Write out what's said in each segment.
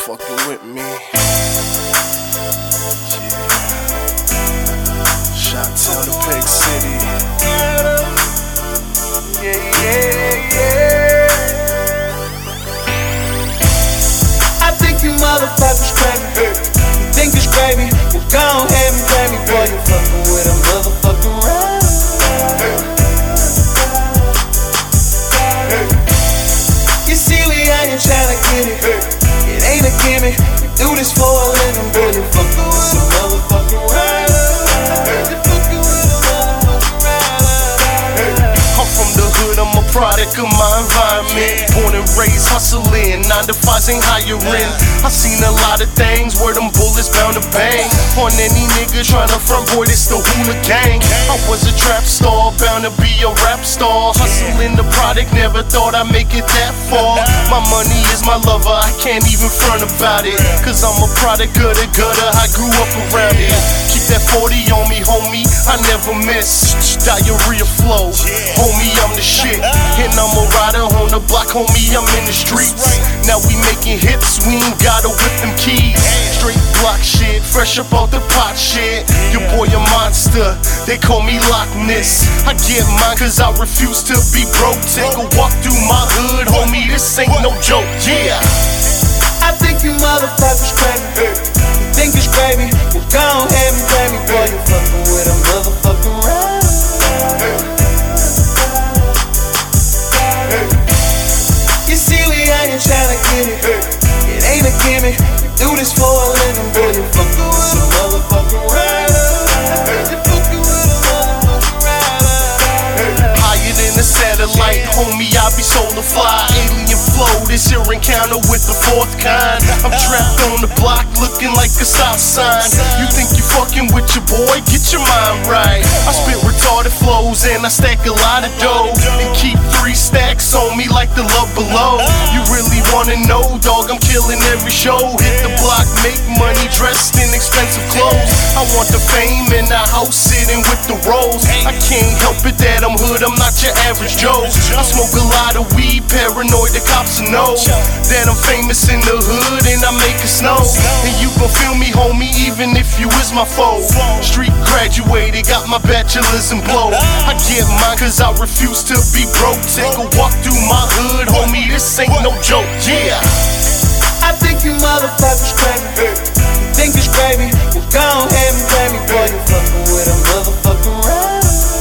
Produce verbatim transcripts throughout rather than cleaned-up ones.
fucking with me. Yeah. Shot-town to Peg City. Yeah, yeah, yeah. I think you motherfuckers crazy. You think it's gravy? Well, go ahead and grab me, boy. You fucking with a motherfucking rider. You see, we out here tryna get it. It ain't a gimmick. We do this for a living, boy. You fucking with a motherfucking rider. You fucking with a motherfucking rider. I'm from the hood, I'm a product of my environment. Born and raised hustling, nine to fives ain't hiring. I seen a lot of things where them bullets bound to bang on any nigga tryna front, boy, this the hula gang. I was a trap star, bound to be a rap star. Hustling the product, never thought I'd make it that far. My money is my lover, I can't even front about it, cause I'm a product of the gutter, I grew up around it. Keep that forty on me, homie, I never miss. Diarrhea flow, homie, I'm the shit. And I'm a rider on the block, homie, I'm in the streets. Now we making hits, we ain't gotta whip them keys. Straight block shit, fresh up out the pot shit. Your boy a monster, they call me Loch Ness. I get mine cause I refuse to be broke. Take a walk through my hood, homie, this ain't no joke, yeah. I think you motherfuckers crazy. You think it's gravy? Well, go ahead and grab me, boy. You fucking with a motherfucking rider. You see, we out here tryna get it. It ain't a gimmick. We do this for a living, boy. You fucking with a motherfucking rider. You fucking with a motherfucking rider. Higher than a satellite, homie, I be solar fly. Alien flow, this here encounter with the fourth kind. I'm trapped on the block, looking like a stop sign. You think you fucking with your boy? Get your mind right. I spit retarded flows and I stack a lot of dough, and keep three stacks on me like the love below. You really wanna know, dog? I'm killing every show. Hit the block, make money, dressed in expensive clothes. I want the fame in the house, sitting with the rolls. I can't help it that I'm hood, I'm not your average Joe. I smoke a lot of weed, paranoid the cops will know that I'm famous in the hood and I make it snow. And you gon' feel me, homie, even if you is my foe. Street graduated, got my bachelor's in blow. I get mine cause I refuse to be broke. Take a walk through my hood, homie, this ain't no joke, yeah. I think you motherfuckers crazy. You think it's gravy? Well, go ahead and grab me, boy. You fucking with a motherfucking rider.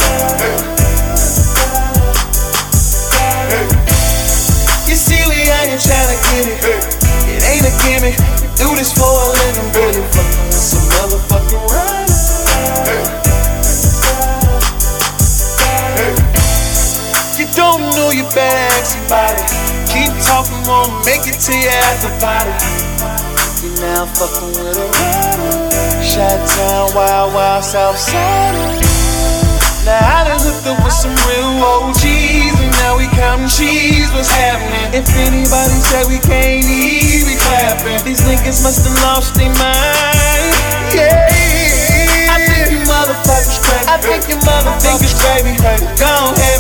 You see, we out here tryna get it. It ain't a gimmick. We do this for a living, boy. You fucking with some motherfucking rider. You don't know, you better ask somebody. Keep talking, won't make it to your after party. You now fucking with a rider. Shot-town, wild, wild, south side. Now I done hooked up with some real O Gs, and now we counting cheese, what's happening? If anybody say we can't eat, we clapping. These niggas must have lost their mind, yeah. I think you motherfuckers crazy. I think you motherfuckers crazy. Go ahead.